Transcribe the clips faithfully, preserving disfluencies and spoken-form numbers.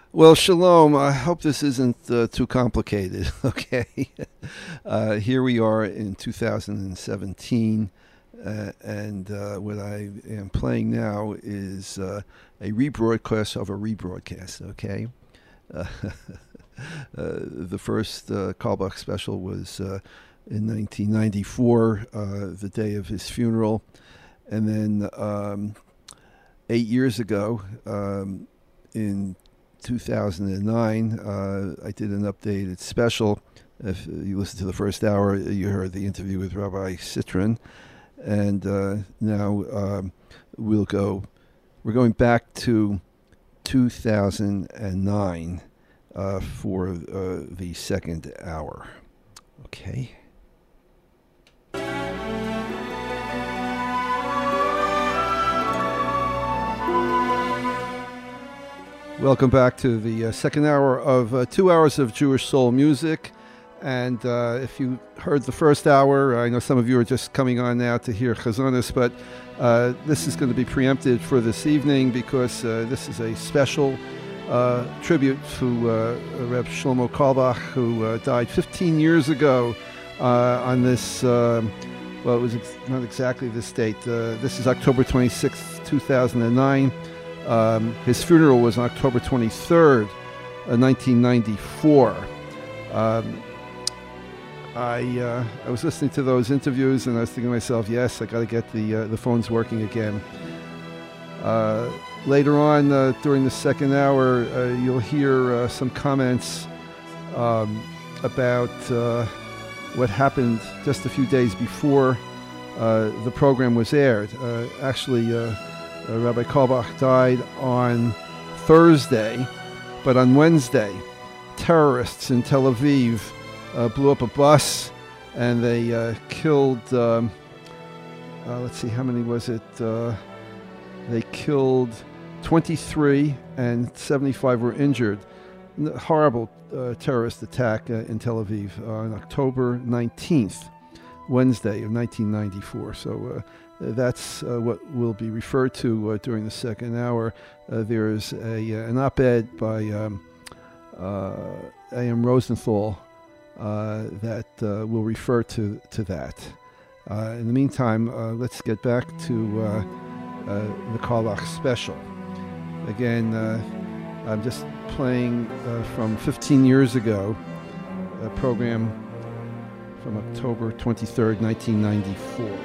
Well, shalom. I hope this isn't uh, too complicated. Okay, uh, here we are in two thousand seventeen, uh, and uh, what I am playing now is uh, a rebroadcast of a rebroadcast. Okay, uh, uh, the first uh, Carlebach special was uh, in nineteen ninety-four, uh, the day of his funeral, and then um, eight years ago, um, in two thousand nine, uh, I did an updated special. If you listened to the first hour, you heard the interview with Rabbi Citron. And uh, now um, we'll go, we're going back to two thousand nine uh, for uh, the second hour. Okay. Welcome back to the uh, second hour of uh, two hours of Jewish soul music. And uh, if you heard the first hour, I know some of you are just coming on now to hear Chazonis, but uh, this is going to be preempted for this evening because uh, this is a special uh, tribute to uh, Reb Shlomo Carlebach, who uh, died fifteen years ago uh, on this, um, well, it was ex- not exactly this date. Uh, this is October twenty-sixth, two thousand nine. Um, his funeral was on October twenty-third, uh, nineteen ninety-four. Um, I uh, I was listening to those interviews and I was thinking to myself, yes, I got to get the uh, the phones working again. Uh, later on uh, during the second hour, uh, you'll hear uh, some comments um, about uh, what happened just a few days before uh, the program was aired. Uh, actually. Uh, Uh, Rabbi Carlebach died on Thursday, but on Wednesday, terrorists in Tel Aviv uh, blew up a bus and they uh, killed, um, uh, let's see, how many was it? Uh, they killed twenty-three and seventy-five were injured. Horrible uh, terrorist attack uh, in Tel Aviv on October nineteenth, Wednesday of nineteen ninety-four. So, uh, That's uh, what will be referred to uh, during the second hour. Uh, there is a, uh, an op-ed by um, uh, A M Rosenthal uh, that uh, will refer to, to that. Uh, in the meantime, uh, let's get back to uh, uh, the Carlebach special. Again, uh, I'm just playing uh, from fifteen years ago, a program from October twenty-third, nineteen ninety-four.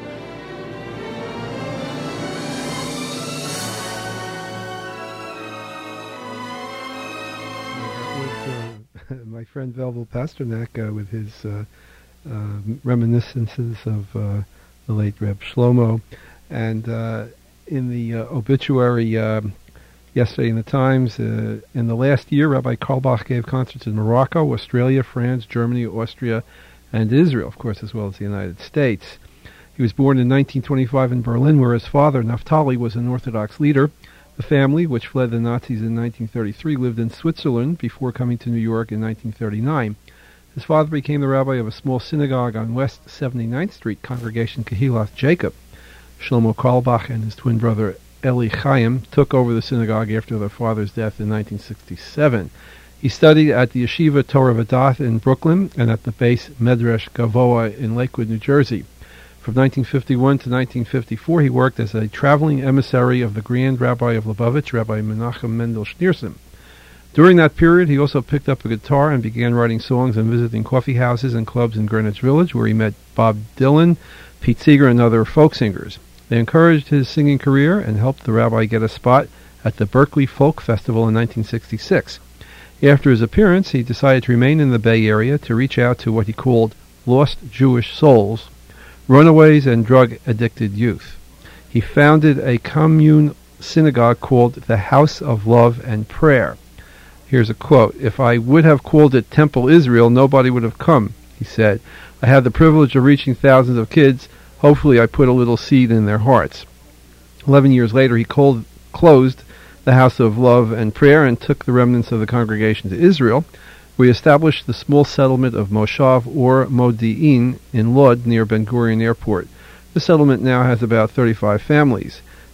My friend Velvel Pasternak uh, with his uh, uh, reminiscences of uh, the late Reb Shlomo. And uh, in the uh, obituary uh, yesterday in the Times, uh, in the last year, Rabbi Carlebach gave concerts in Morocco, Australia, France, Germany, Austria, and Israel, of course, as well as the United States. He was born in nineteen twenty-five in Berlin, where his father, Naftali, was an Orthodox leader. The family, which fled the Nazis in nineteen thirty-three, lived in Switzerland before coming to New York in nineteen thirty-nine. His father became the rabbi of a small synagogue on West seventy-ninth Street, Congregation Kehilath Jacob. Shlomo Carlebach and his twin brother Eli Chaim took over the synagogue after their father's death in nineteen sixty-seven. He studied at the Yeshiva Torah V'Dath in Brooklyn and at the Beis Medrash Gavoa in Lakewood, New Jersey. From nineteen fifty-one to nineteen fifty-four, he worked as a traveling emissary of the Grand Rabbi of Lubavitch, Rabbi Menachem Mendel Schneerson. During that period, he also picked up a guitar and began writing songs and visiting coffee houses and clubs in Greenwich Village, where he met Bob Dylan, Pete Seeger, and other folk singers. They encouraged his singing career and helped the rabbi get a spot at the Berkeley Folk Festival in nineteen sixty-six. After his appearance, he decided to remain in the Bay Area to reach out to what he called lost Jewish souls, runaways and drug-addicted youth. He founded a commune synagogue called the House of Love and Prayer. Here's a quote: "If I would have called it Temple Israel, nobody would have come," he said. "I had the privilege of reaching thousands of kids. Hopefully I put a little seed in their hearts." Eleven years later, he called, closed the House of Love and Prayer and took the remnants of the congregation to Israel. We established the small settlement of Moshav or Modi'in in Lod near Ben Gurion Airport. The settlement now has about thirty-five families.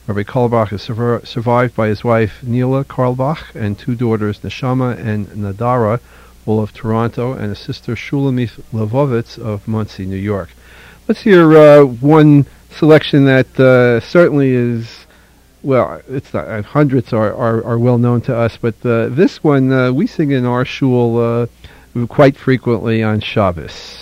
Rabbi Carlebach is sur- survived by his wife Neela Carlebach and two daughters Neshama and Nadara, all of Toronto, and a sister Shulamith Levovitz of Monsey, New York. Let's hear uh, one selection that uh, certainly is, well, it's not, uh, hundreds are, are, are well known to us, but uh, this one uh, we sing in our shul uh, quite frequently on Shabbos.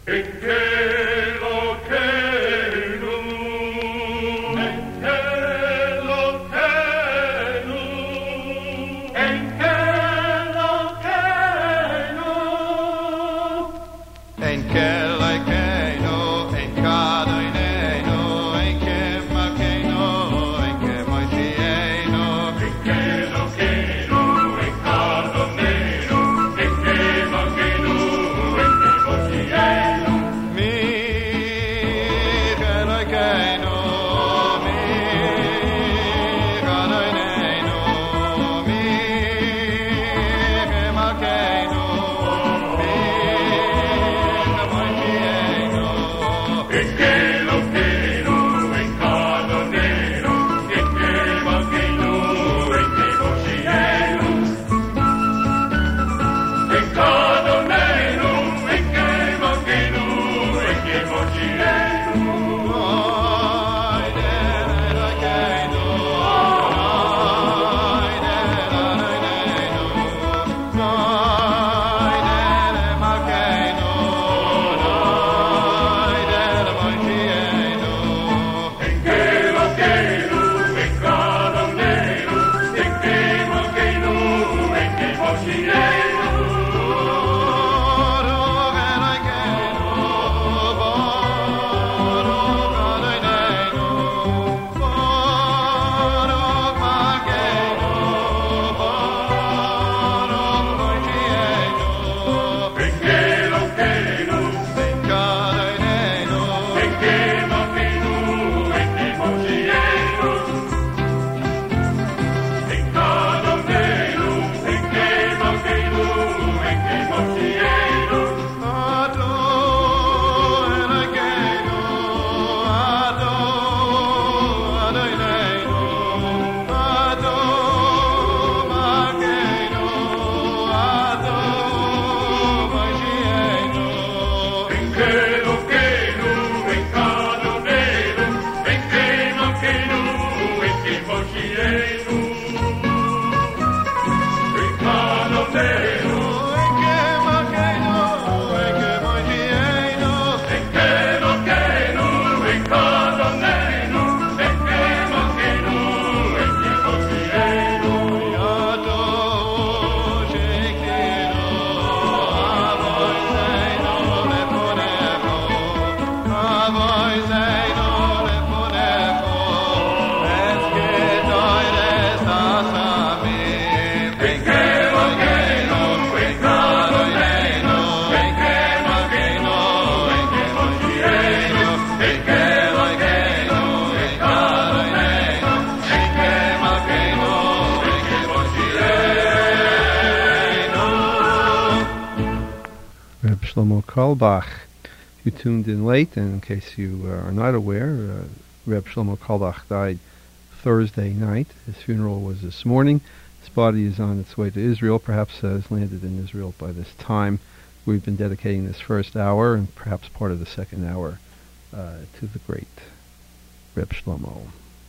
Shlomo Carlebach. You tuned in late, and in case you uh, are not aware, uh, Reb Shlomo Carlebach died Thursday night. His funeral was this morning. His body is on its way to Israel, perhaps uh, has landed in Israel by this time. We've been dedicating this first hour, and perhaps part of the second hour, uh, to the great Reb Shlomo.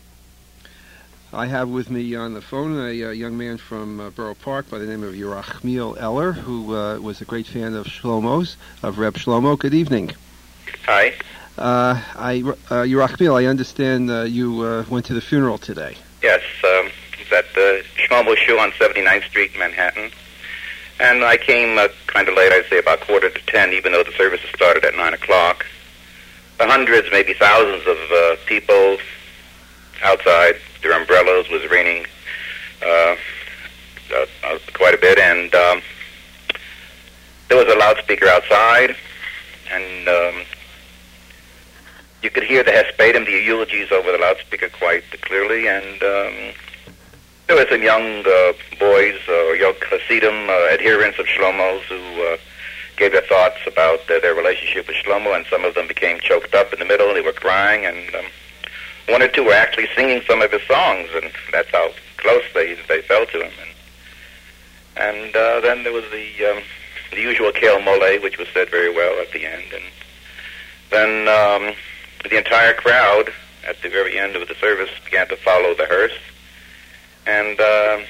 I have with me on the phone a, a young man from uh, Borough Park by the name of Yerachmiel Eller, who uh, was a great fan of Shlomo's, of Reb Shlomo. Good evening. Hi. Uh, I, uh, Yerachmiel, I understand uh, you uh, went to the funeral today. Yes, um, it's at the Shlomo Shul on seventy-ninth Street, Manhattan. And I came uh, kind of late, I'd say about quarter to ten, even though the services started at nine o'clock. The hundreds, maybe thousands of uh, people outside. Their umbrellas, was raining uh, uh, uh, quite a bit, and um, there was a loudspeaker outside, and um, you could hear the hespedim, the eulogies over the loudspeaker quite clearly, and um, there were some young uh, boys or uh, young Hasidim, uh, adherents of Shlomo's, who uh, gave their thoughts about uh, their relationship with Shlomo, and some of them became choked up in the middle, and they were crying, and um, one or two were actually singing some of his songs, and that's how close they they felt to him. And, and uh, then there was the um, the usual Kael Mole, which was said very well at the end. And then um, the entire crowd at the very end of the service began to follow the hearse. And uh,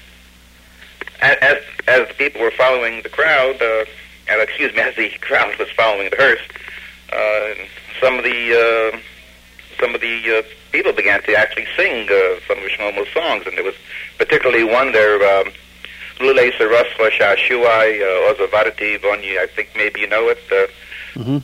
as as the people were following the crowd, uh, and excuse me, as the crowd was following the hearse, uh, some of the uh, some of the uh, people began to actually sing uh, some of Shlomo's songs, and there was particularly one there, um, Lule Sarasva Shashuai Ozavadati Vonyi. I think maybe you know it. Uh, mm-hmm.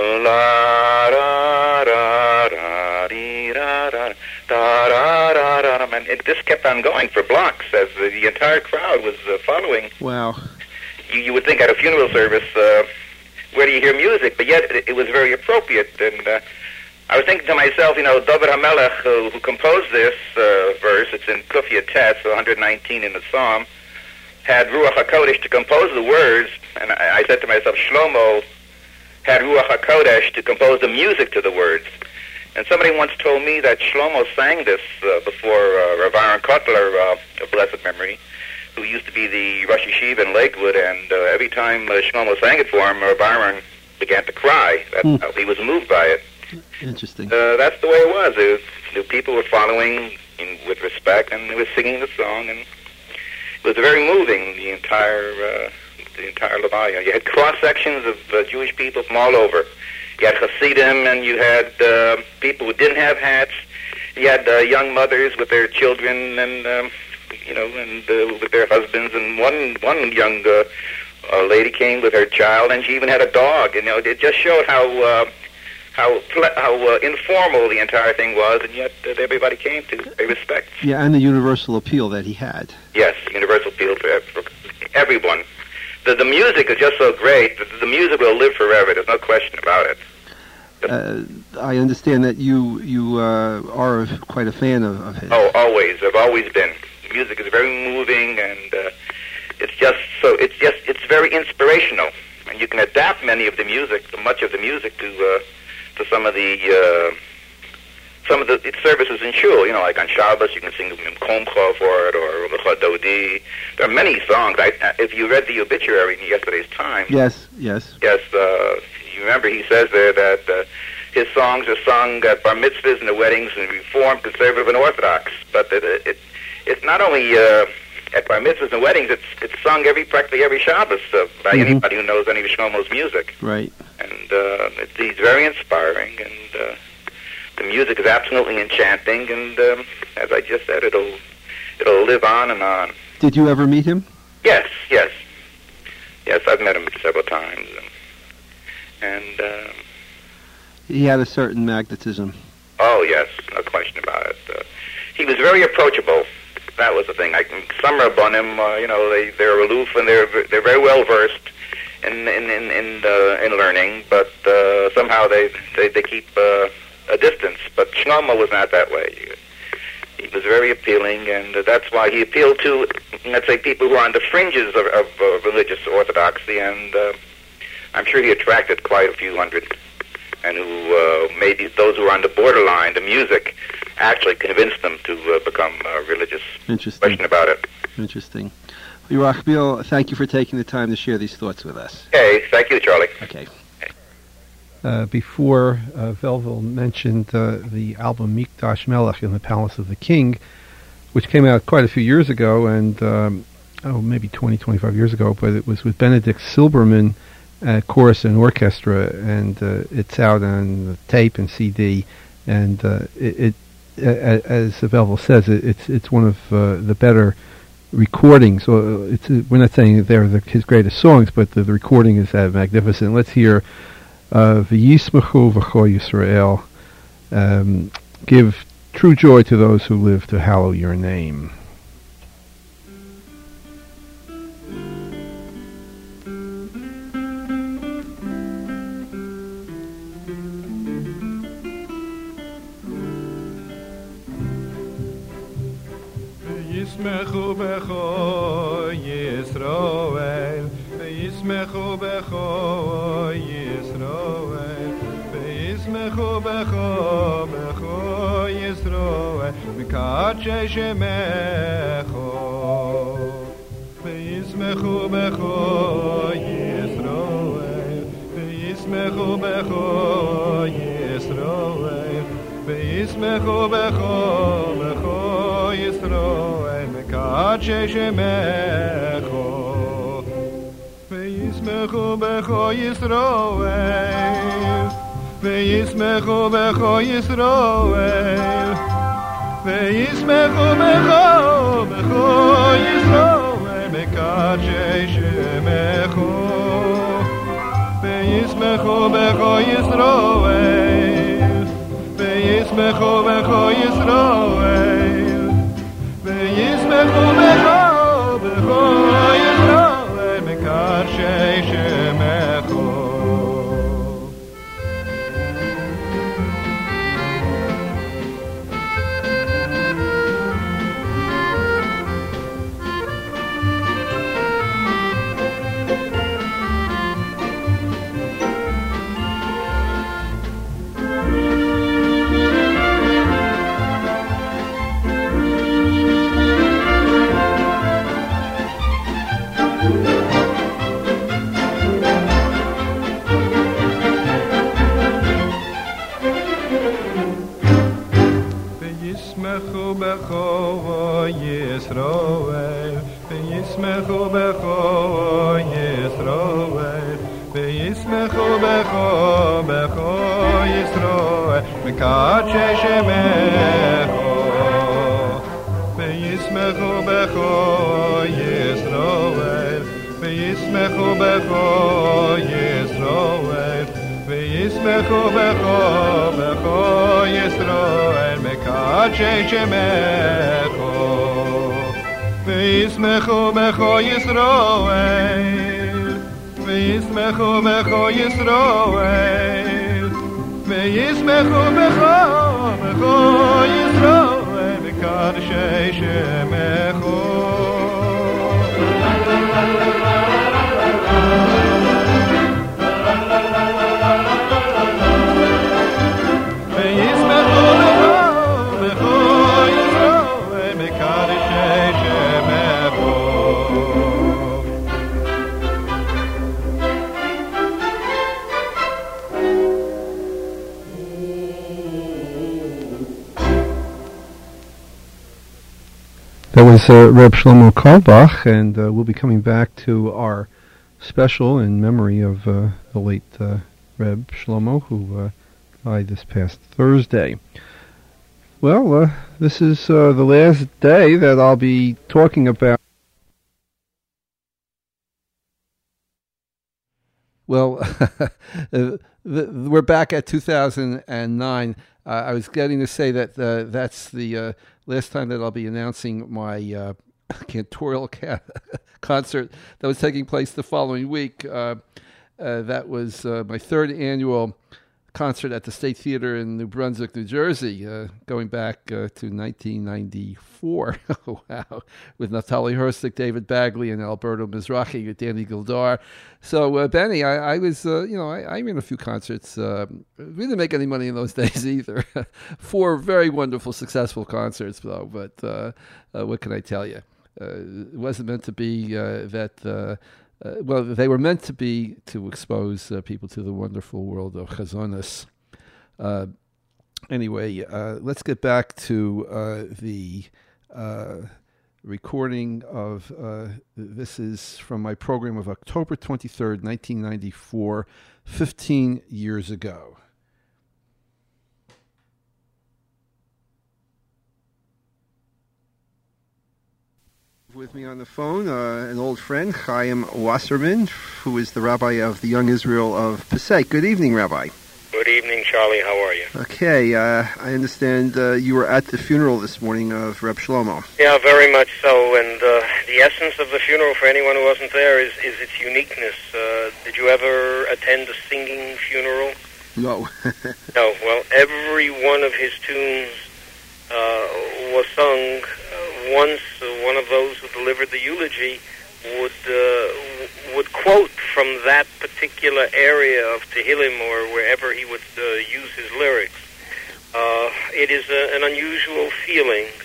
And it just kept on going for blocks as the, the entire crowd was uh, following. Wow. You, you would think at a funeral service, uh, where do you hear music? But yet it, it was very appropriate. And uh, I was thinking to myself, you know, David HaMelech, who, who composed this uh, verse, it's in Kufya Tet, so one nineteen in the Psalm, had Ruach HaKodesh to compose the words. And I, I said to myself, Shlomo had Ruach HaKodesh to compose the music to the words. And somebody once told me that Shlomo sang this uh, before uh, Rav Aaron Kotler, uh, of blessed memory, who used to be the Rosh Yeshiva in Lakewood, and uh, every time uh, Shlomo sang it for him, Rav Aaron began to cry. That's hmm. how he was moved by it. Interesting. Uh, that's the way it was. It was the people were following in, with respect, and they were singing the song, and it was very moving, the entire uh, the entire Levaya. You had cross-sections of uh, Jewish people from all over. You had Hasidim, and you had uh, people who didn't have hats. You had uh, young mothers with their children, and um, you know, and uh, with their husbands. And one one young uh, uh, lady came with her child, and she even had a dog. You know, it just showed how uh, how ple- how uh, informal the entire thing was, and yet uh, everybody came to pay respect. Yeah, and the universal appeal that he had. Yes, universal appeal for, for everyone. The, the music is just so great. The, the music will live forever. There's no question about it. Uh, I understand that you you uh, are quite a fan of, of his. Oh, always. I've always been. The music is very moving, and uh, it's just so. It's just it's very inspirational, and you can adapt many of the music, much of the music, to uh, to some of the uh, some of the services in shul. You know, like on Shabbos, you can sing Komcha for it, or Lecha Dodi. There are many songs. I, if you read the obituary in yesterday's Times. Yes. Yes. Yes. Uh, You remember he says there that uh, his songs are sung at bar mitzvahs and the weddings and Reformed, Conservative, and Orthodox. But it, it, it's not only uh, at bar mitzvahs and weddings, it's it's sung every practically every Shabbos uh, by mm-hmm. anybody who knows any of Shlomo's music. Right. And uh, it, he's very inspiring, and uh, the music is absolutely enchanting, and um, as I just said, it'll it'll live on and on. Did you ever meet him? Yes, yes. Yes, I've met him several times. And, And uh, he had a certain magnetism. Oh yes, no question about it. Uh, he was very approachable. That was the thing. I can some Rabbanim, uh, you know, they they're aloof and they're they're very well versed in in in in, uh, in learning, but uh, somehow they they, they keep uh, a distance. But Shlomo was not that way. He, he was very appealing, and uh, that's why he appealed to, let's say, people who are on the fringes of, of uh, religious orthodoxy, and uh, I'm sure he attracted quite a few hundred, and who uh, maybe those who are on the borderline, the music, actually convinced them to uh, become uh, religious. Interesting. Question about it. Interesting. Yerachmiel, thank you for taking the time to share these thoughts with us. Okay, thank you, Charlie. Okay. Uh, before, uh, Velvel mentioned uh, the album Mikdash Melech in the Palace of the King, which came out quite a few years ago, and um, oh, maybe twenty, twenty-five years ago, but it was with Benedict Silberman, Uh, chorus and orchestra, and uh, it's out on tape and C D, and uh, it, it uh, as Velvel says, it, it's it's one of uh, the better recordings. So it's uh, we're not saying they're the, his greatest songs, but the, the recording is uh, magnificent. Let's hear V'yismachu v'cho Yisrael. Um, give true joy to those who live to hallow your name. Yismechu becho Yisroel, Yismechu becho Yisroel, Yismechu becho becho Yisroel. מקדשי שמך וישמחו בכל ישראל וישמחו בכל ישראל וישמחו בכל בכל ישראל מקדשי שמך וישמחו בכל ישראל וישמחו בכל ישראל וישמחו בכל בכל ישראל מקדשי שמך וישמחו בכל ישראל וישמחו בכל ישראל וישמחו בכל בכל ישראל מקדשי שמך בכל ישראל וישמחו בכל ישראל וישמחו בכל בכל ישראל מקדשי שמך וישמחו בכל ישראל וישמחו בכל ישראל וישמחו בכל בכל ישראל מקדשי שמך וישמחו בכל ישראל וישמחו בכל ישראל וישמחו בכל בכל ישראל מקדשי שמך That was uh, Reb Shlomo Carlebach, and uh, we'll be coming back to our special in memory of uh, the late uh, Reb Shlomo, who uh, died this past Thursday. Well, uh, this is uh, the last day that I'll be talking about. Well, we're back at two thousand nine. Uh, I was getting to say that uh, that's the uh, last time that I'll be announcing my uh, cantorial ca- concert that was taking place the following week. Uh, uh, that was uh, my third annual concert at the State Theater in New Brunswick, New Jersey, uh, going back uh, to nineteen ninety-four. Wow. With Naftali Herstik, David Bagley, and Alberto Mizrahi, with Danny Gildar. So, uh, Benny, I, I was, uh, you know, I, I ran a few concerts. Uh, we didn't make any money in those days either. Four very wonderful, successful concerts, though. But uh, uh, what can I tell you? Uh, it wasn't meant to be uh, that... Uh, Uh, well, they were meant to be to expose uh, people to the wonderful world of Chazonis. Uh, anyway, uh, let's get back to uh, the uh, recording of, uh, this is from my program of October twenty-third, nineteen ninety-four, fifteen years ago. With me on the phone, uh, an old friend, Chaim Wasserman, who is the rabbi of the Young Israel of Passaic. Good evening, Rabbi. Good evening, Charlie. How are you? Okay, uh, I understand uh, you were at the funeral this morning of Reb Shlomo. Yeah, very much so. And uh, the essence of the funeral, for anyone who wasn't there, is, is its uniqueness. Uh, did you ever attend a singing funeral? No. No. Well, every one of his tunes uh, was sung. Uh, once uh, one of those who delivered the eulogy would uh, w- would quote from that particular area of Tehillim or wherever he would uh, use his lyrics. Uh, it is a, an unusual feeling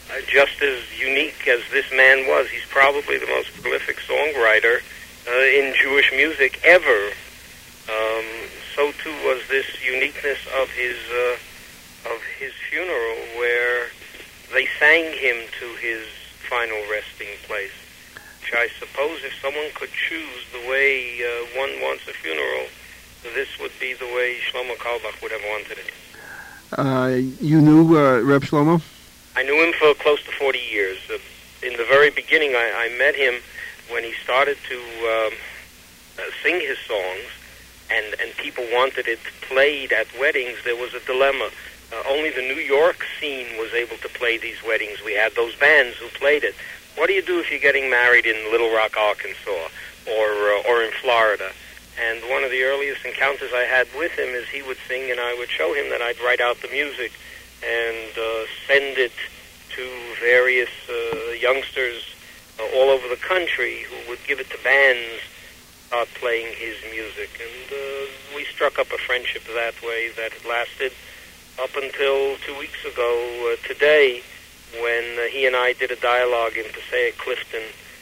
uh, just as unique as this man was. He's probably the most prolific songwriter uh, in Jewish music ever. Um, so too was this uniqueness of his uh, of his funeral, where they sang him to his final resting place. Which I suppose if someone could choose the way uh, one wants a funeral, this would be the way Shlomo Carlebach would have wanted it. Uh, you knew uh, Reb Shlomo? I knew him for close to forty years. Uh, in the very beginning, I, I met him when he started to um, uh, sing his songs, and, and people wanted it played at weddings. There was a dilemma. Uh, only the New York scene was able to play these weddings. We had those bands who played it. What do you do if you're getting married in Little Rock, Arkansas, or uh, or in Florida? And one of the earliest encounters I had with him is he would sing, and I would show him that I'd write out the music and uh, send it to various uh, youngsters uh, all over the country who would give it to bands, start playing his music. And uh, we struck up a friendship that way that lasted up until two weeks ago uh, today, when uh, he and I did a dialogue in Passaic Clifton,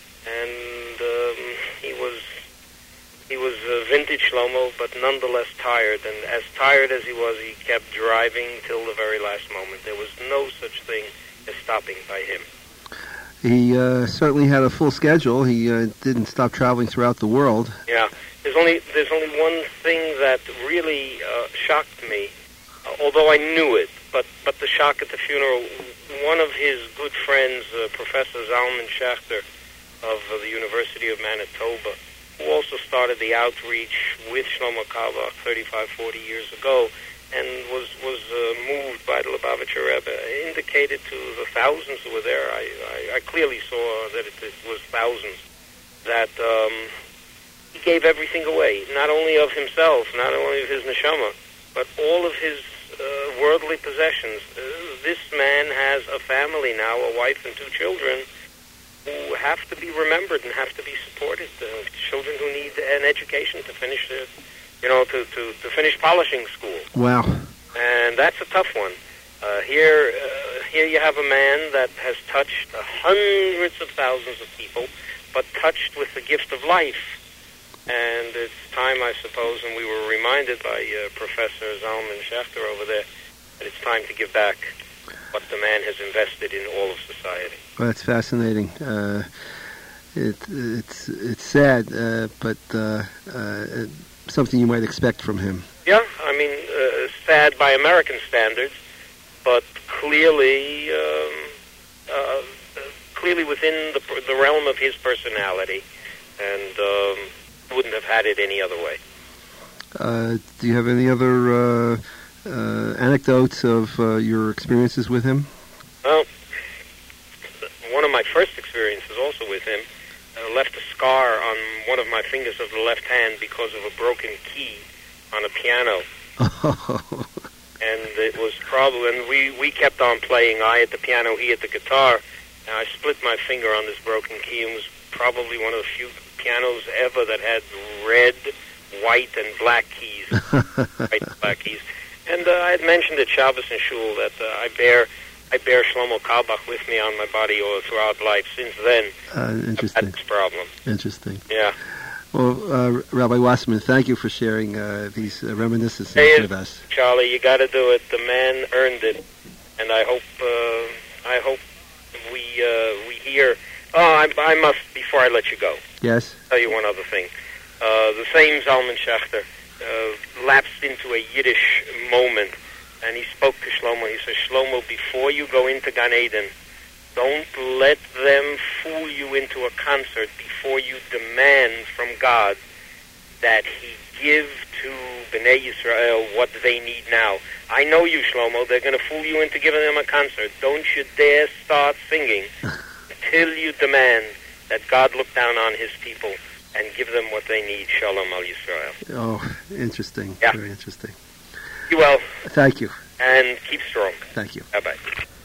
and um, he was he was uh, vintage Shlomo, but nonetheless tired. And as tired as he was, he kept driving till the very last moment. There was no such thing as stopping by him. He uh, certainly had a full schedule. He uh, didn't stop traveling throughout the world. Yeah, there's only there's only one thing that really uh, shocked me, uh, although I knew it. But but the shock at the funeral. One of his good friends, uh, Professor Zalman Schachter of uh, the University of Manitoba, who also started the outreach with Shlomo Carlebach thirty-five, forty years ago, and was was uh, moved by the Lubavitcher Rebbe, indicated to the thousands who were there, I, I, I clearly saw that it, it was thousands, that um, he gave everything away, not only of himself, not only of his neshama, but all of his uh, worldly possessions. Uh, this man has a family now, a wife and two children, who have to be remembered and have to be supported. Uh, children who need an education to finish, uh, you know, to, to, to finish polishing school. Wow. And that's a tough one. Uh, here, uh, here you have a man that has touched hundreds of thousands of people, but touched with the gift of life. And it's time, I suppose, and we were reminded by uh, Professor Zalman Schachter over there, that it's time to give back what the man has invested in all of society. Well, that's fascinating. Uh, it, it's it's sad, uh, but uh, uh, something you might expect from him. Yeah, I mean, uh, sad by American standards, but clearly, um, uh, clearly within the the realm of his personality, and um, wouldn't have had it any other way. Uh, do you have any other uh, uh, anecdotes of uh, your experiences with him? Well, one of my first experiences also with him uh, left a scar on one of my fingers of the left hand because of a broken key on a piano. Oh. And it was probably, and we, we kept on playing, I at the piano, he at the guitar, and I split my finger on this broken key. It was probably one of the few pianos ever that had red, white, and black keys. White and black keys. And uh, I had mentioned at Shabbos and Shul that uh, I bear I bear Shlomo Carlebach with me on my body all throughout life. Since then, uh, interesting. I've had this problem. Interesting. Yeah. Well, uh, Rabbi Wasserman, thank you for sharing uh, these uh, reminiscences hey, with us. Charlie, you got to do it. The man earned it, and I hope uh, I hope we uh, we hear. Oh, I, I must before I let you go. Yes. Tell you one other thing. Uh, the same Zalman Schachter uh, lapsed into a Yiddish moment, and he spoke to Shlomo. He said, Shlomo, before you go into Gan Eden, don't let them fool you into a concert before you demand from God that He give to Bnei Yisrael what they need now. I know you, Shlomo. They're going to fool you into giving them a concert. Don't you dare start singing until you demand that God look down on His people and give them what they need. Shalom al Yisrael. Oh, interesting. Yeah. Very interesting. You well. Thank you. And keep strong. Thank you. Bye-bye.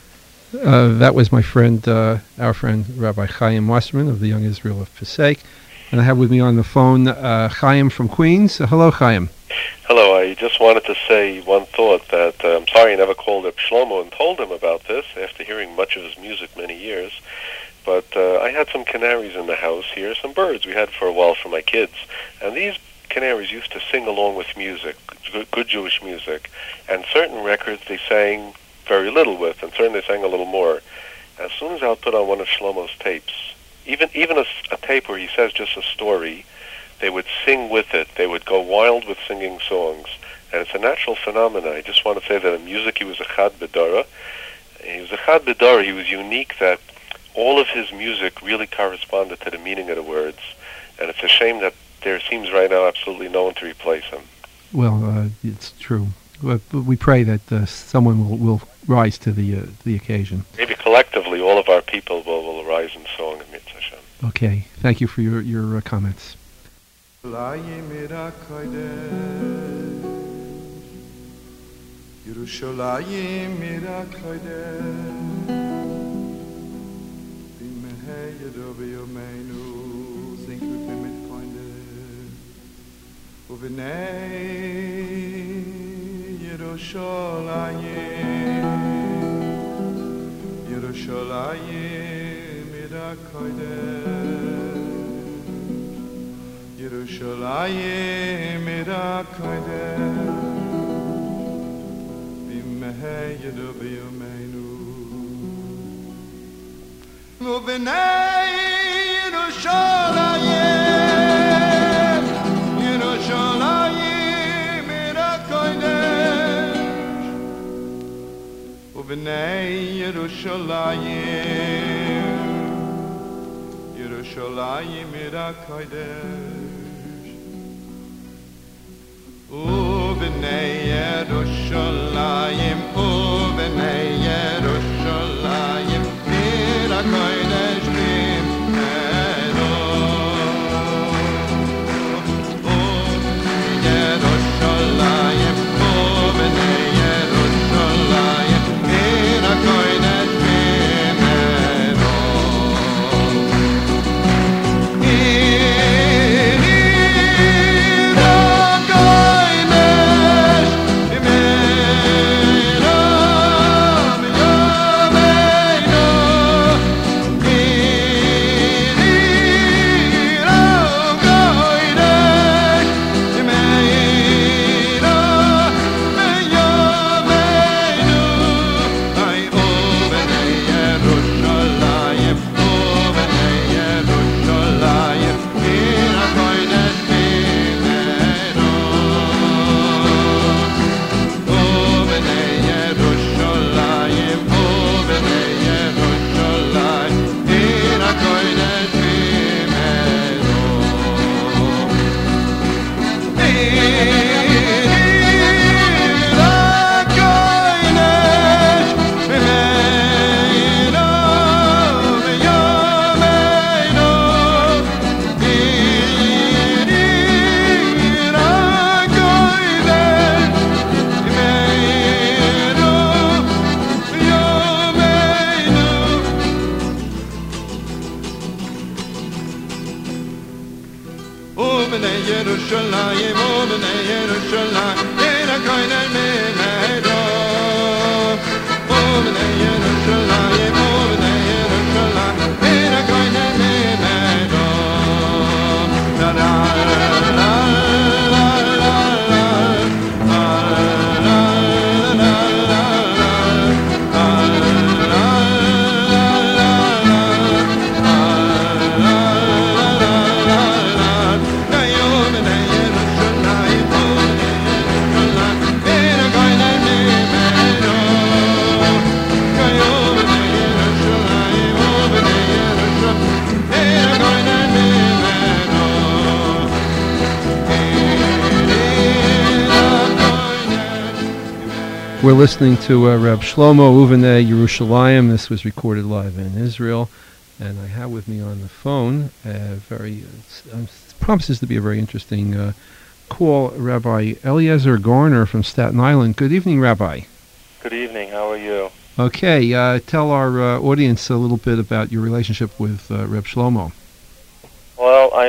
Uh, that was my friend, uh, our friend, Rabbi Chaim Wasserman of the Young Israel of Passaic. And I have with me on the phone uh, Chaim from Queens. Uh, hello, Chaim. Hello, I just wanted to say one thought that uh, I'm sorry I never called up Shlomo and told him about this after hearing much of his music many years. But uh, I had some canaries in the house here, some birds we had for a while for my kids. And these canaries used to sing along with music, good, good Jewish music. And certain records they sang very little with, and certain they sang a little more. As soon as I would put on one of Shlomo's tapes, even even a, a tape where he says just a story, they would sing with it. They would go wild with singing songs. And it's a natural phenomenon. I just want to say that in music he was a Chad B'Dara. He was a Chad B'Dara. He was unique that all of his music really corresponded to the meaning of the words. And it's a shame that there seems right now absolutely no one to replace him. Well, uh, it's true. But we pray that uh, someone will, will rise to the uh, the occasion. Maybe collectively all of our people will, will rise in song and mitzvah Hashem. Okay. Thank you for your, your uh, comments. Yerushalayim mira kodesh Bimehei yedo b'yomeinu Sing with me mit Freunde Uvenei Yerushalayim Yerushalayim mira kodesh Yerushalayim mira kodesh Hey, you do be your menu. Uvenei Yerushalayim, Yerushalayim mira kodesh. Uvenei Yerushalayim, Yerushalayim mira kodesh. Uvenei Yerushalayim, Uvenei Yerushalayim, mira kodesh bimeno. Uvenei Yerushalayim, Uvenei Yerushalayim, mira kodesh bimeno. We're listening to uh, Reb Shlomo Uvenei Yerushalayim. This was recorded live in Israel, and I have with me on the phone a very uh, promises to be a very interesting uh, call, Rabbi Eliezer Garner from Staten Island. Good evening, Rabbi. Good evening. How are you? Okay. Uh, tell our uh, audience a little bit about your relationship with uh, Reb Shlomo. Well, I'm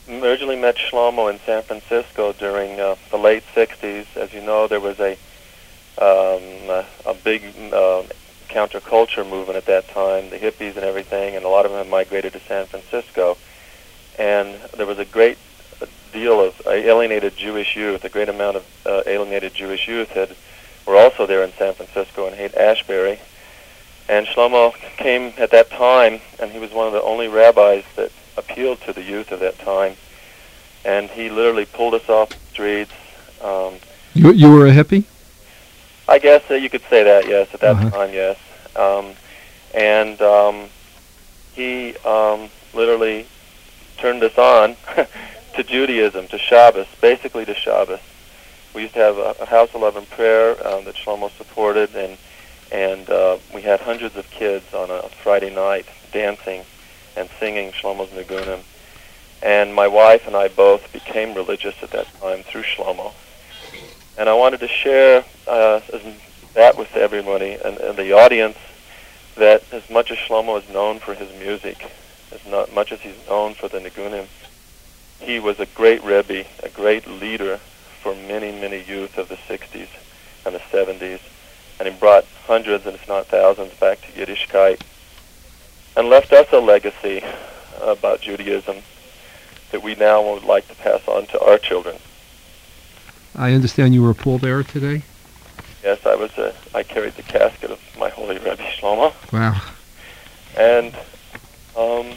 originally met Shlomo in San Francisco during uh, the late sixties. As you know, there was a um, a, a big uh, counterculture movement at that time, the hippies and everything, and a lot of them had migrated to San Francisco. And there was a great deal of alienated Jewish youth, a great amount of uh, alienated Jewish youth had were also there in San Francisco and Haight-Ashbury. And Shlomo came at that time, and he was one of the only rabbis that appealed to the youth of that time. And he literally pulled us off the streets. Um, you you were a hippie? I guess uh, you could say that, yes, at that uh-huh. time, yes. Um, and um, he um, literally turned us on to Judaism, to Shabbos, basically to Shabbos. We used to have a, a House of Love and Prayer um, that Shlomo supported, and and uh, we had hundreds of kids on a Friday night dancing and singing Shlomo's Nigunim. And my wife and I both became religious at that time through Shlomo. And I wanted to share uh, that with everybody and, and the audience, that as much as Shlomo is known for his music, as not, much as he's known for the Nigunim, he was a great Rebbe, a great leader for many, many youth of the sixties and the seventies. And he brought hundreds, and if not thousands, back to Yiddishkeit and left us a legacy about Judaism that we now would like to pass on to our children. I understand you were a pallbearer today? Yes, I was. A, I carried the casket of my holy Rebbe Shlomo. Wow. And um,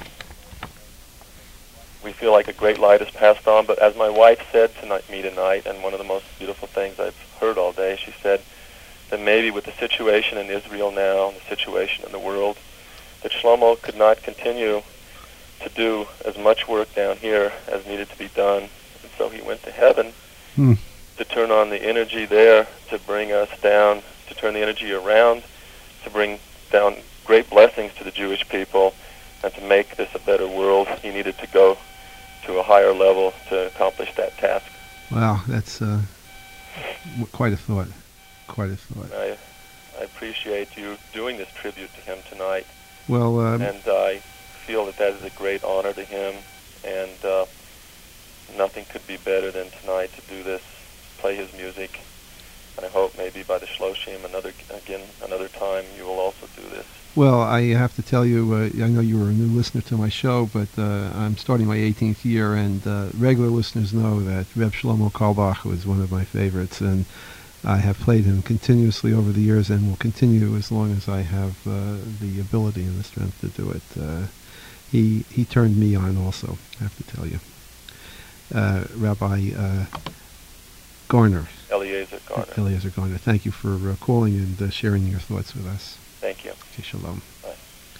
we feel like a great light is passed on. But as my wife said to me tonight, and one of the most beautiful things I've heard all day, she said that maybe with the situation in Israel now, the situation in the world, that Shlomo could not continue to do as much work down here as needed to be done. And so he went to heaven hmm. to turn on the energy there, to bring us down, to turn the energy around, to bring down great blessings to the Jewish people, and to make this a better world. He needed to go to a higher level to accomplish that task. Wow, that's uh, quite a thought. Quite a thought. I, I appreciate you doing this tribute to him tonight. Well, um, and I feel that that is a great honor to him, and uh, nothing could be better than tonight to do this, play his music. And I hope maybe by the Shloshim, another again, another time, you will also do this. Well, I have to tell you, uh, I know you were a new listener to my show, but uh, I'm starting my eighteenth year, and uh, regular listeners know that Reb Shlomo Carlebach was one of my favorites, and I have played him continuously over the years and will continue as long as I have uh, the ability and the strength to do it. Uh, he he turned me on also, I have to tell you. Uh, Rabbi uh, Garner. Eliezer Garner. Eliezer Garner. Thank you for uh, calling and uh, sharing your thoughts with us. Thank you. Okay, shalom. Bye.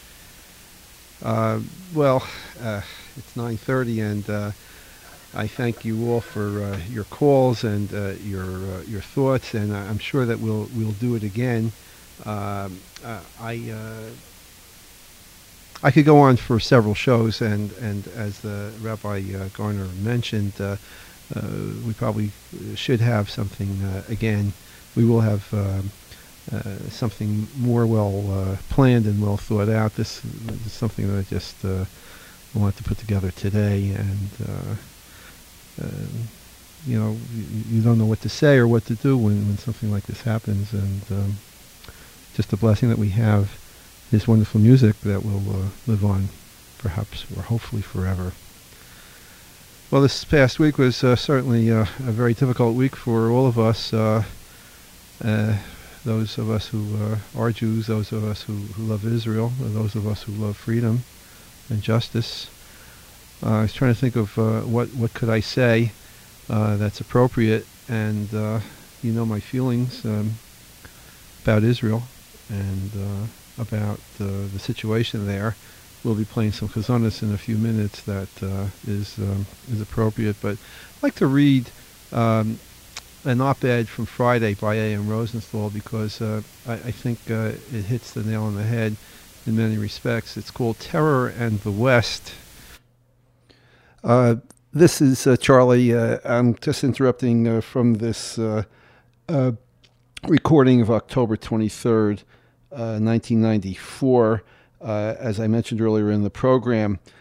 Uh, well, uh, it's nine thirty, and uh, I thank you all for uh, your calls and uh, your uh, your thoughts, and I'm sure that we'll we'll do it again. Um, uh, I uh, I could go on for several shows, and, and as the Rabbi uh, Garner mentioned, uh, uh, we probably should have something uh, again. We will have uh, uh, something more well uh, planned and well thought out. This, this is something that I just uh, want to put together today, and uh, uh, you know, you, you don't know what to say or what to do when, when something like this happens, and um, just a blessing that we have this wonderful music that will uh, live on, perhaps, or hopefully forever. Well, this past week was uh, certainly uh, a very difficult week for all of us, uh, uh, those of us who uh, are Jews, those of us who, who love Israel, and those of us who love freedom and justice. Uh, I was trying to think of uh, what, what could I say uh, that's appropriate, and uh, you know my feelings um, about Israel and uh, about uh, the situation there. We'll be playing some chazonos in a few minutes that uh, is um, is appropriate. But I'd like to read um, an op-ed from Friday by A M Rosenthal, because uh, I, I think uh, it hits the nail on the head in many respects. It's called Terror and the West. Uh, this is uh, Charlie. Uh, I'm just interrupting uh, from this uh, uh, recording of October twenty-third, uh, nineteen ninety-four. Uh, as I mentioned earlier in the program,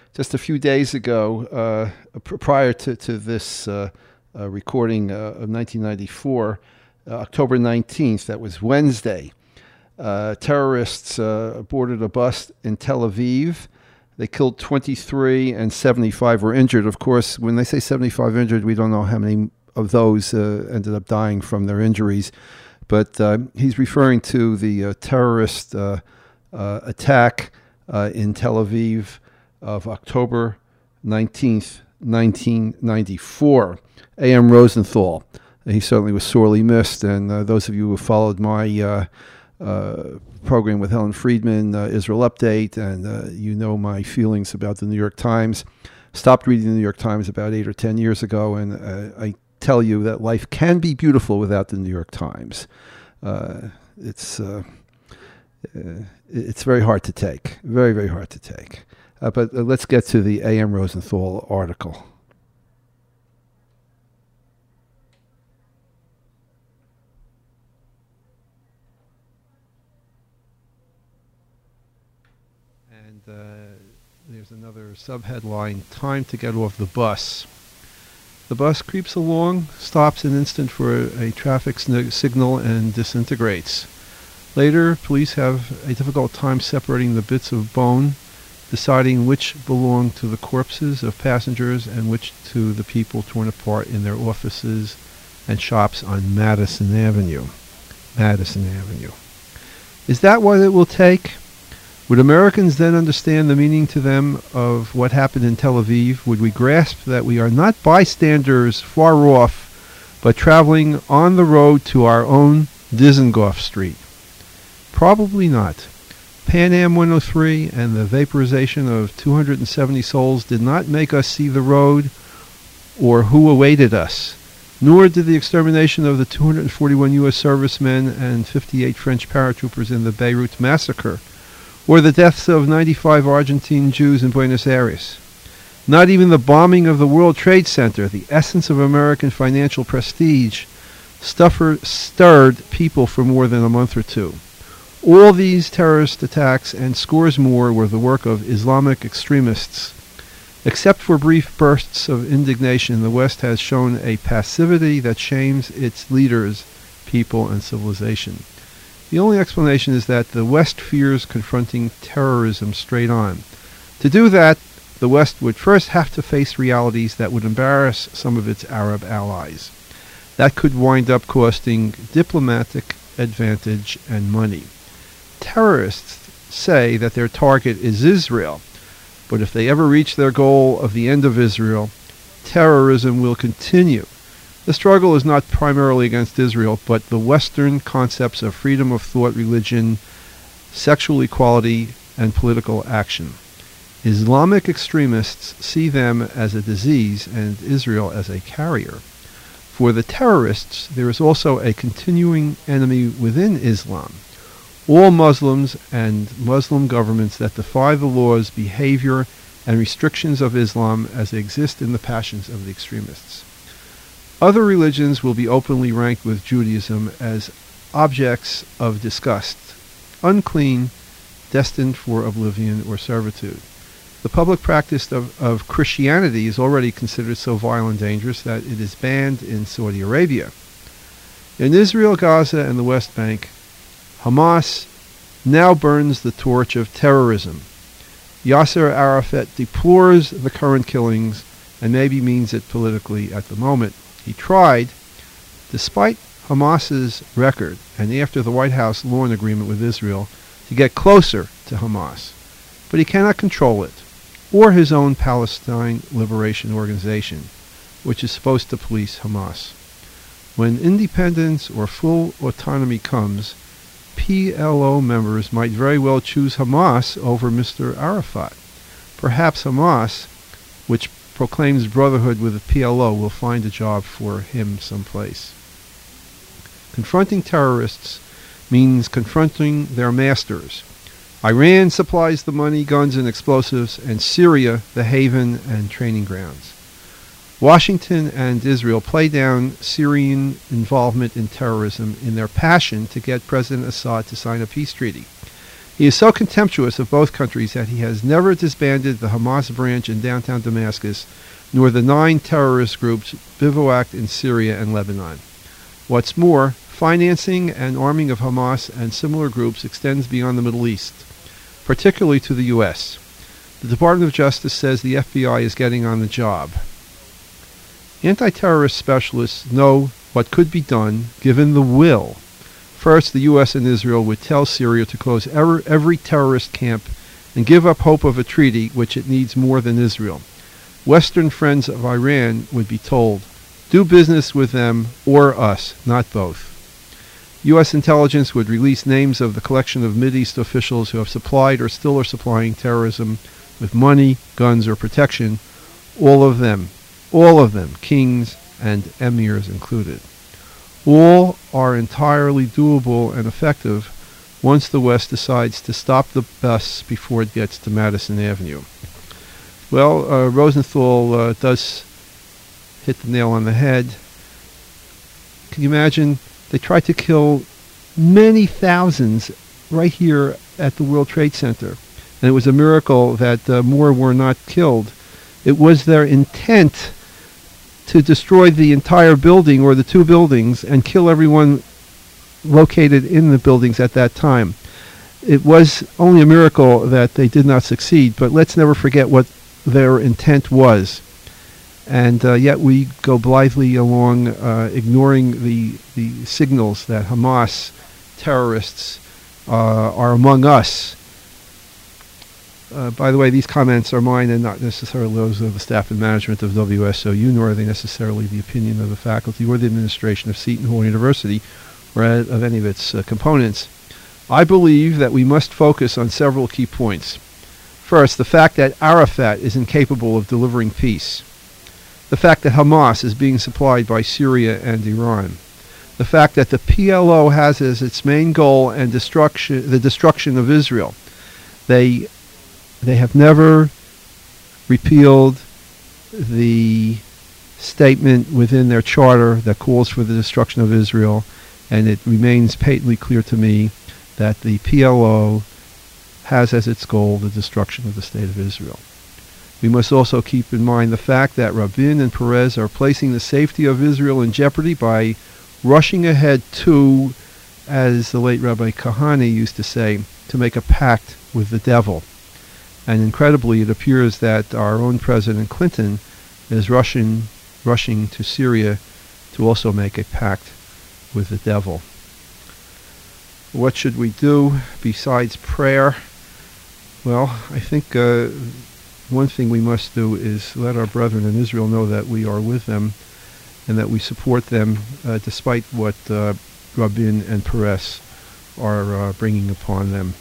just a few days ago, uh, pr- prior to, to this uh, uh, recording uh, of nineteen ninety-four, uh, October nineteenth, that was Wednesday, uh, terrorists uh, boarded a bus in Tel Aviv. They killed twenty-three and seventy-five were injured. Of course, when they say seventy-five injured, we don't know how many of those uh, ended up dying from their injuries. But uh, he's referring to the uh, terrorist uh, uh, attack uh, in Tel Aviv of October nineteenth, nineteen ninety-four. A M Rosenthal. He certainly was sorely missed. And uh, those of you who followed my uh, uh, program with Helen Friedman, uh, Israel Update, and uh, you know my feelings about the New York Times. Stopped reading the New York Times about eight or ten years ago, and uh, I tell you that life can be beautiful without the New York Times. Uh, it's uh, uh, it's very hard to take, very, very hard to take. Uh, but uh, let's get to the A M Rosenthal article. And uh, there's another subheadline, Time to Get Off the Bus. The bus creeps along, stops an instant for a, a traffic sn- signal, and disintegrates. Later, police have a difficult time separating the bits of bone, deciding which belong to the corpses of passengers and which to the people torn apart in their offices and shops on Madison Avenue. Madison Avenue. Is that what it will take? Would Americans then understand the meaning to them of what happened in Tel Aviv? Would we grasp that we are not bystanders far off, but traveling on the road to our own Dizengoff Street? Probably not. Pan Am one oh three and the vaporization of two hundred seventy souls did not make us see the road or who awaited us, nor did the extermination of the two hundred forty-one U S servicemen and fifty-eight French paratroopers in the Beirut massacre, or the deaths of ninety-five Argentine Jews in Buenos Aires. Not even the bombing of the World Trade Center, the essence of American financial prestige, stuffer, stirred people for more than a month or two. All these terrorist attacks and scores more were the work of Islamic extremists. Except for brief bursts of indignation, the West has shown a passivity that shames its leaders, people, and civilization. The only explanation is that the West fears confronting terrorism straight on. To do that, the West would first have to face realities that would embarrass some of its Arab allies. That could wind up costing diplomatic advantage and money. Terrorists say that their target is Israel, but if they ever reach their goal of the end of Israel, terrorism will continue. The struggle is not primarily against Israel, but the Western concepts of freedom of thought, religion, sexual equality, and political action. Islamic extremists see them as a disease and Israel as a carrier. For the terrorists, there is also a continuing enemy within Islam. All Muslims and Muslim governments that defy the laws, behavior, and restrictions of Islam as they exist in the passions of the extremists. Other religions will be openly ranked with Judaism as objects of disgust, unclean, destined for oblivion or servitude. The public practice of, of Christianity is already considered so vile and dangerous that it is banned in Saudi Arabia. In Israel, Gaza, and the West Bank, Hamas now burns the torch of terrorism. Yasser Arafat deplores the current killings and maybe means it politically at the moment. He tried, despite Hamas's record and after the White House loan agreement with Israel, to get closer to Hamas. But he cannot control it, or his own Palestine Liberation Organization, which is supposed to police Hamas. When independence or full autonomy comes, P L O members might very well choose Hamas over Mister Arafat. Perhaps Hamas, which proclaims brotherhood with the P L O, will find a job for him someplace. Confronting terrorists means confronting their masters. Iran supplies the money, guns, and explosives, and Syria the haven and training grounds. Washington and Israel play down Syrian involvement in terrorism in their passion to get President Assad to sign a peace treaty. He is so contemptuous of both countries that he has never disbanded the Hamas branch in downtown Damascus, nor the nine terrorist groups bivouacked in Syria and Lebanon. What's more, financing and arming of Hamas and similar groups extends beyond the Middle East, particularly to the U S. The Department of Justice says the F B I is getting on the job. Anti-terrorist specialists know what could be done given the will. First, the U S and Israel would tell Syria to close every, every terrorist camp and give up hope of a treaty which it needs more than Israel. Western friends of Iran would be told, do business with them or us, not both. U S intelligence would release names of the collection of Mideast officials who have supplied or still are supplying terrorism with money, guns, or protection, all of them, all of them, kings and emirs included. All are entirely doable and effective once the West decides to stop the bus before it gets to Madison Avenue. Well, uh, Rosenthal uh, does hit the nail on the head. Can you imagine? They tried to kill many thousands right here at the World Trade Center. And it was a miracle that uh, more were not killed. It was their intent to destroy the entire building or the two buildings and kill everyone located in the buildings at that time. It was only a miracle that they did not succeed, but let's never forget what their intent was. And uh, yet we go blithely along, uh, ignoring the, the signals that Hamas terrorists uh, are among us. Uh, by the way, these comments are mine and not necessarily those of the staff and management of W S O U, nor are they necessarily the opinion of the faculty or the administration of Seton Hall University or of any of its uh, components. I believe that we must focus on several key points. First, the fact that Arafat is incapable of delivering peace. The fact that Hamas is being supplied by Syria and Iran. The fact that the P L O has as its main goal and destruction the destruction of Israel. They they have never repealed the statement within their charter that calls for the destruction of Israel, and it remains patently clear to me that the P L O has as its goal the destruction of the State of Israel. We must also keep in mind the fact that Rabin and Peres are placing the safety of Israel in jeopardy by rushing ahead to, as the late Rabbi Kahane used to say, to make a pact with the devil. And incredibly, it appears that our own President Clinton is rushing, rushing to Syria to also make a pact with the devil. What should we do besides prayer? Well, I think uh, one thing we must do is let our brethren in Israel know that we are with them and that we support them uh, despite what uh, Rabin and Peres are uh, bringing upon them.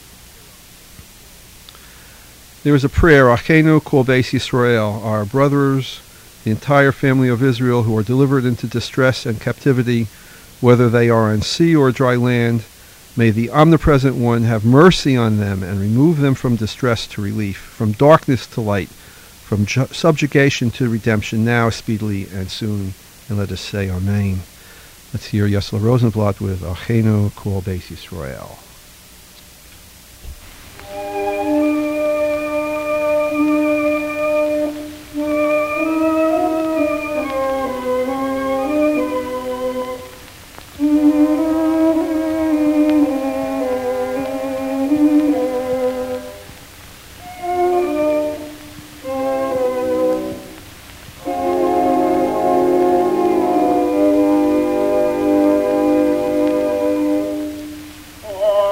There is a prayer, Achenu Kol Beis Yisrael, our brothers, the entire family of Israel who are delivered into distress and captivity, whether they are on sea or dry land. May the Omnipresent One have mercy on them and remove them from distress to relief, from darkness to light, from ju- subjugation to redemption, now, speedily, and soon. And let us say Amen. Let's hear Yesler Rosenblatt with Achenu Kol Beis Yisrael. Oh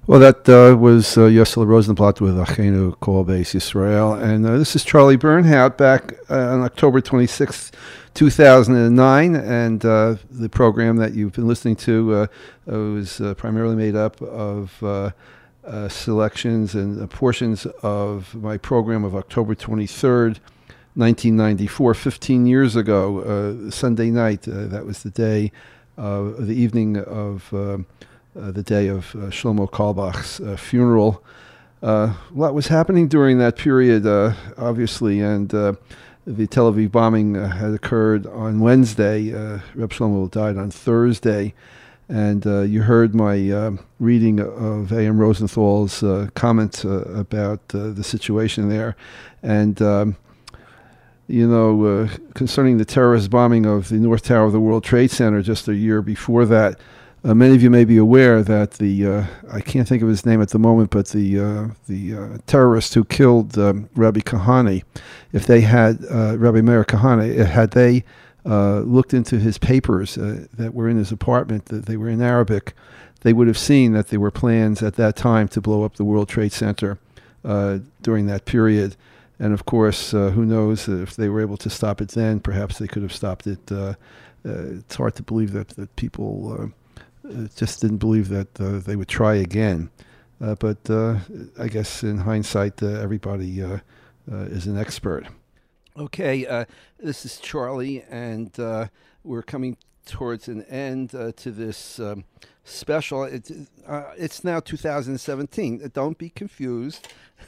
Well, that uh, was uh, Yossel Rosenblatt with Achenu Kol Beis Yisrael. And uh, this is Charlie Bernhardt back uh, on October twenty-sixth, two thousand nine. And uh, the program that you've been listening to uh, uh, was uh, primarily made up of uh, uh, selections and uh, portions of my program of October twenty-third, nineteen ninety-four, fifteen years ago, uh, Sunday night. Uh, that was the day, uh, the evening of... Uh, Uh, the day of uh, Shlomo Carlebach's uh, funeral. Uh, a lot was happening during that period, uh, obviously, and uh, the Tel Aviv bombing uh, had occurred on Wednesday. Uh, Reb Shlomo died on Thursday, and uh, you heard my uh, reading of A M Rosenthal's uh, comment uh, about uh, the situation there. And, um, you know, uh, concerning the terrorist bombing of the North Tower of the World Trade Center just a year before that, Uh, many of you may be aware that the, uh, I can't think of his name at the moment, but the uh, the uh, terrorists who killed um, Rabbi Kahane, if they had, uh, Rabbi Meir Kahane, had they uh, looked into his papers uh, that were in his apartment, that they were in Arabic, they would have seen that there were plans at that time to blow up the World Trade Center uh, during that period. And of course, uh, who knows if they were able to stop it then, perhaps they could have stopped it. Uh, uh, it's hard to believe that, that people... Uh, Uh, just didn't believe that uh, they would try again. Uh, but uh, I guess in hindsight, uh, everybody uh, uh, is an expert. Okay, uh, this is Charlie, and uh, we're coming towards an end uh, to this um, special. It, uh, it's now two thousand seventeen. Don't be confused.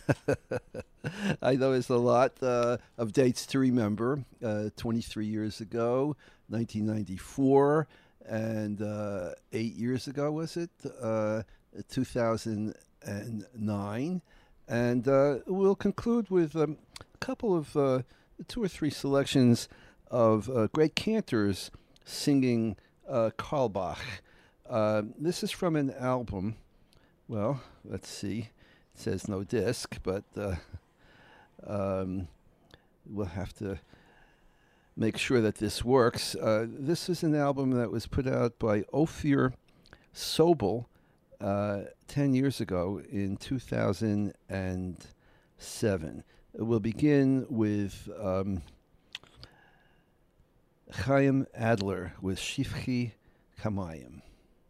I know there's a lot uh, of dates to remember. Uh, twenty-three years ago, nineteen ninety-four. And uh, eight years ago, was it? Uh, two thousand nine. And uh, we'll conclude with um, a couple of uh, two or three selections of uh, great cantors singing uh, Carlebach. Uh, this is from an album. Well, let's see. It says no disc, but uh, um, we'll have to make sure that this works. Uh, this is an album that was put out by Ophir Sobel uh, ten years ago in two thousand seven. We'll begin with um, Chaim Adler with Shifchi Kamayim.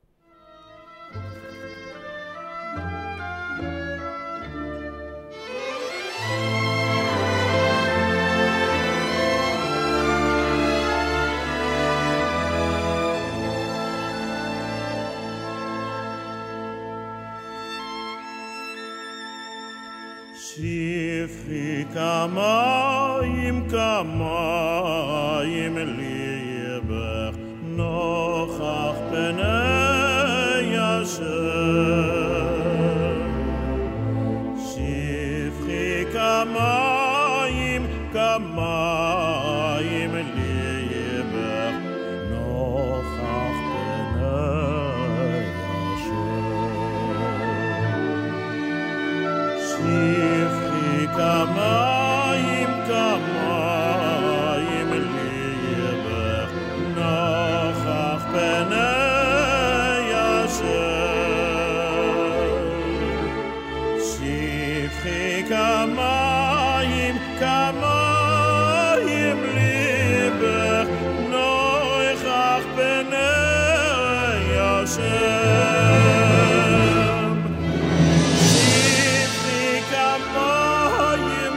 Shifchi kamayim kamayim liber nochach penei Hashem. Shifchi kamayim kamayim liber nochach penei Hashem. Kamayim, kamayim liber nochach penei Hashem. Shifchi kamayim, kamayim liber nochach penei Hashem. Shifchi kamayim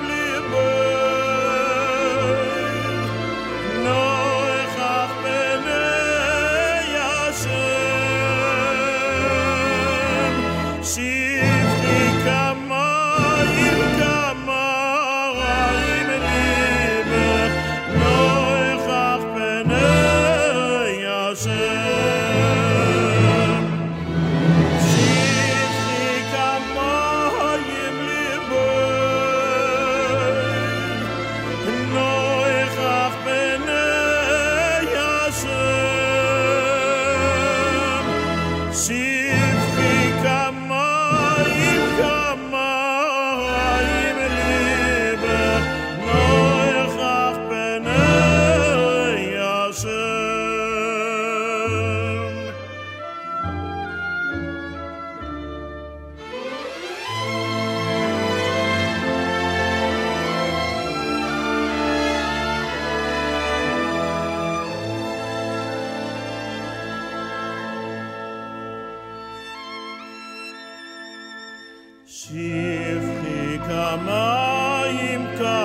שפכי כמים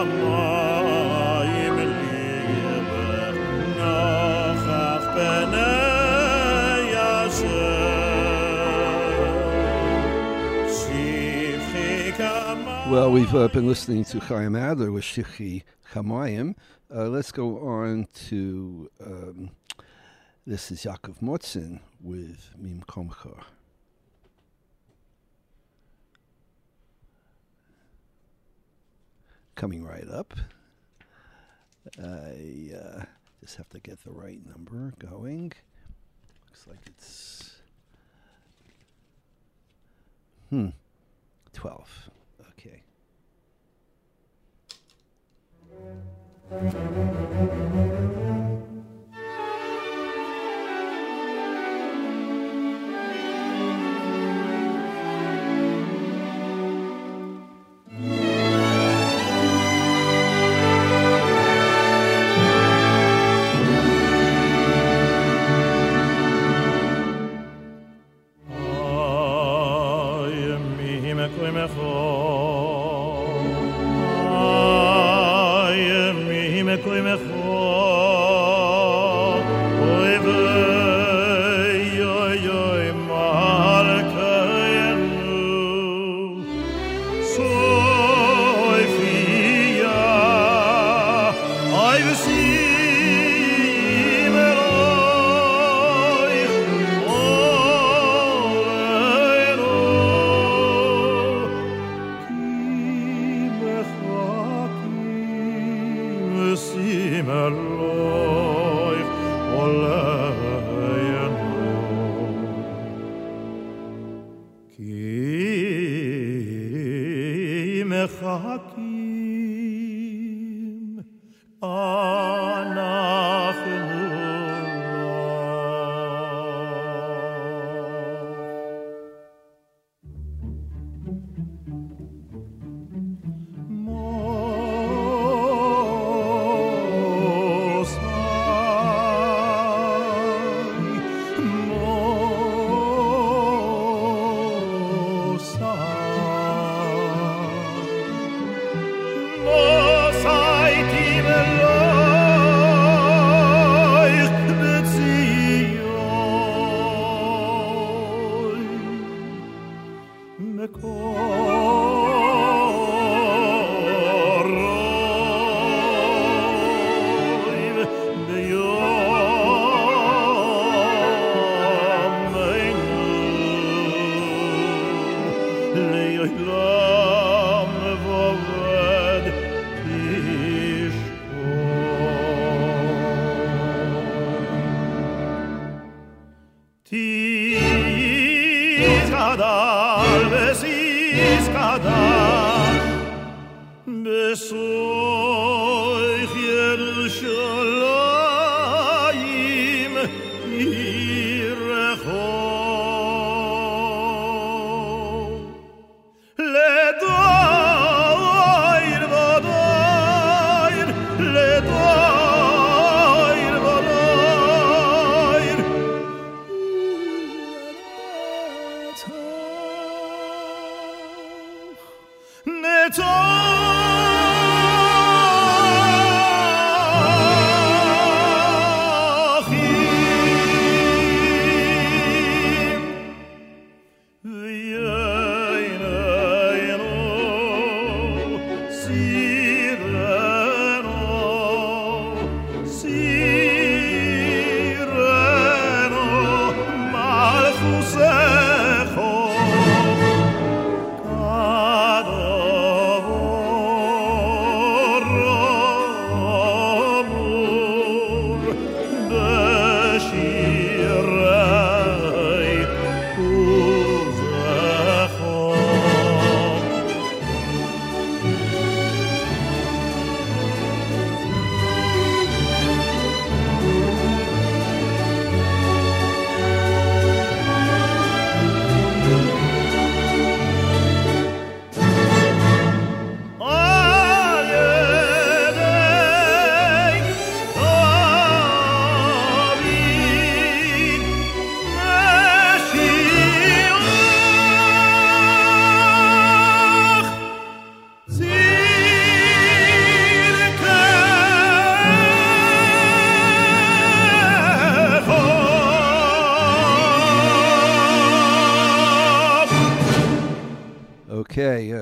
כמים ליבך נוכח פני השם שפכי כמים. Well, we've uh, been listening to Chaim Adler with Shifchi Chamayim. Uh, let's go on to, um, this is Yaakov Motzin with Mimkomcha. Coming right up. I uh, just have to get the right number going. Looks like it's, hmm, twelve. Okay.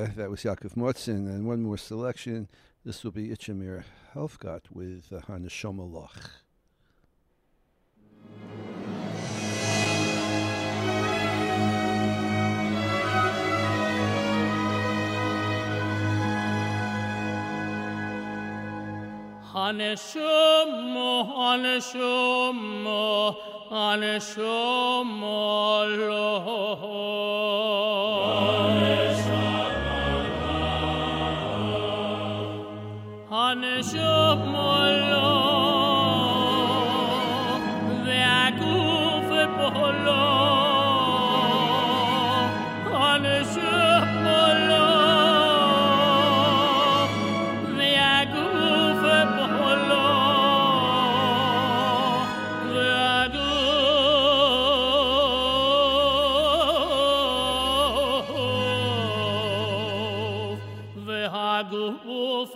that was Yaakov Motzin, and one more selection. This will be Itchamir Helfgott with uh, Haneshama Lach. Haneshama, Haneshama, Haneshama Lach. Haneshama Lach, ve'aguf b'holach. Haneshama Lach, ve'aguf b'holach, ve'aguf, ve'aguf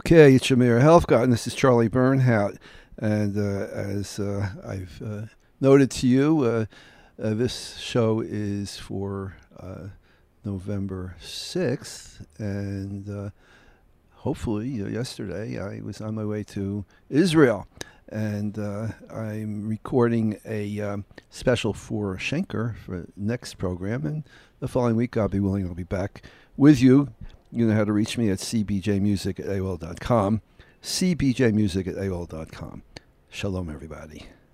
Okay, it's Shamir Helfgott, and this is Charlie Bernhardt. And uh, as uh, I've uh, noted to you, uh, uh, this show is for uh, November sixth, and uh, hopefully uh, yesterday I was on my way to Israel, and uh, I'm recording a um, special for Schenker for next program, and the following week I'll be willing, I'll be back with you. You know how to reach me at c b j music at a o l dot com, c b j music at a o l dot com. Shalom, everybody.